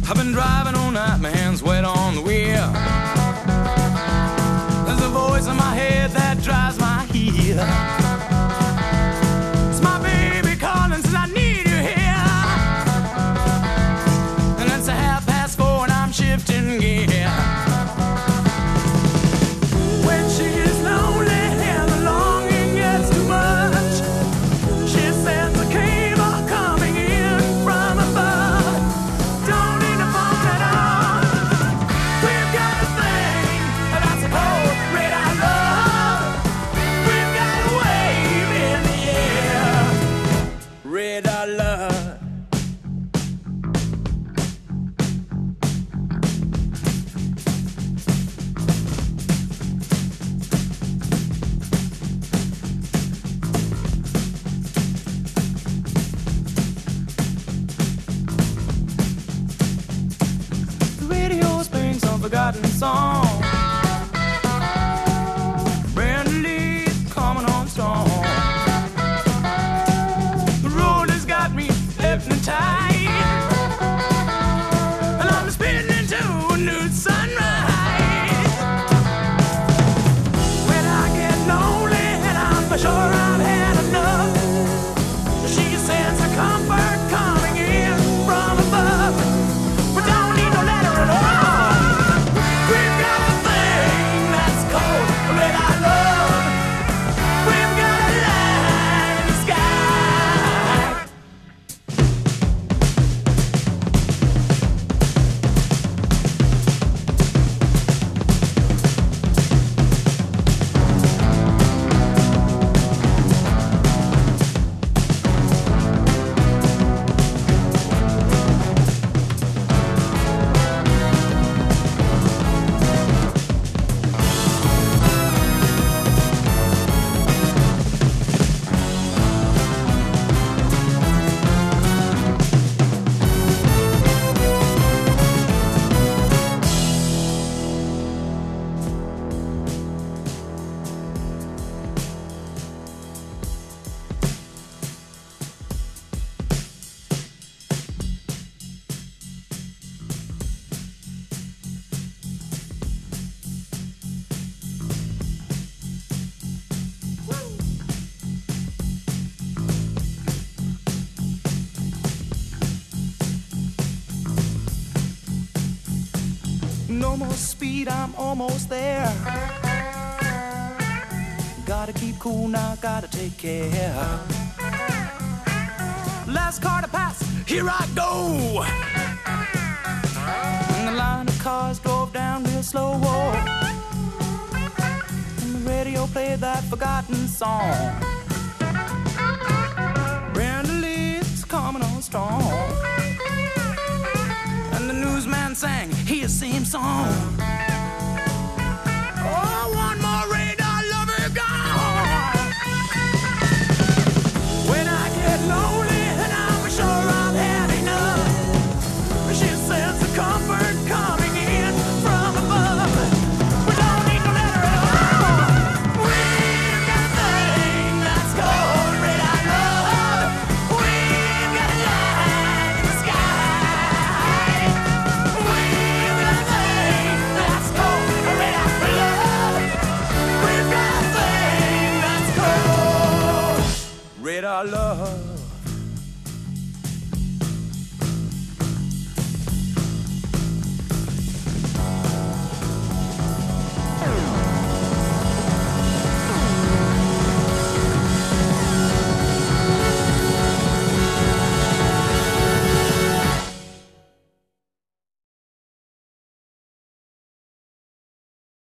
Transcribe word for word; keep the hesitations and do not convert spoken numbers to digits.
I've been driving all night, my hands wet on the wheel. There's a voice in my head that drives my heel. It's my baby calling, says I need you here. And it's a half past four and I'm shifting gear. When she is lonely and the longing gets too much, she sends a cable coming in from above. Don't need a phone at all. We've got a thing that's a cold red I love. We've got a wave in the air. Red I love. The radio's playing some forgotten song. Brand Lee's coming on strong. The road has got me hypnotized, and I'm spinning to a new sunrise. When I get lonely and I'm for sure I've had enough, she sends her comfort coming in from above. We don't need no letter at all. We've got a thing that's cold red I love. We've got a light in the sky. No more speed, I'm almost there. Gotta keep cool now, gotta take care. Last car to pass, here I go. And the line of cars drove down real slow. And the radio played that forgotten song. Brenda Lee's coming on strong. And the newsman sang his same song.